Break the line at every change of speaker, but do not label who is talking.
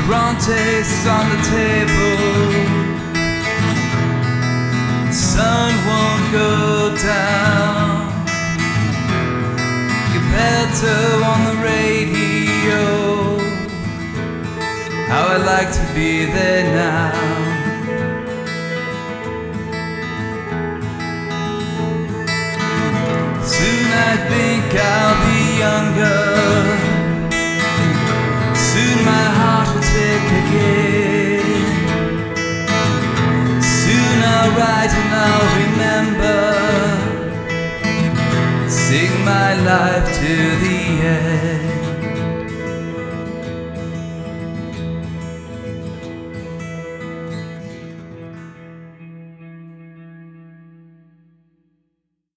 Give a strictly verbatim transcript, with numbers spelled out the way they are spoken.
Brontes on the table. The sun won't go down. Gepetto on the radio. How I'd like to be there now. Soon I think I'll be younger. Soon my heart will take again. Soon I'll write and I'll remember. Sing my life to the end.